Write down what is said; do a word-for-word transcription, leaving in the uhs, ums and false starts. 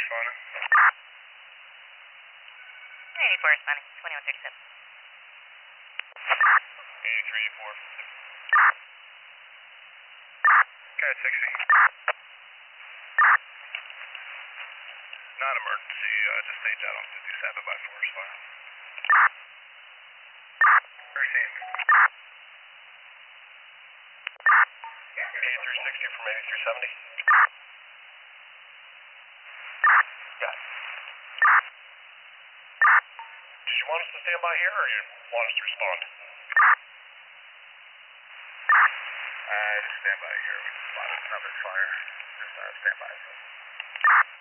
responding. eighty-four responding, twenty-one thirty-seven. eighty-three, eighty-four. Okay, sixty. Non-emergency, uh, just stay down on fifty-seven by four, is fine. Received. eighty-three sixty from eighty-three seventy. Yeah. Did you want us to stand by here, or you want us to respond? Uh, just stand by here. We can spot another fire. Just uh, stand by. So.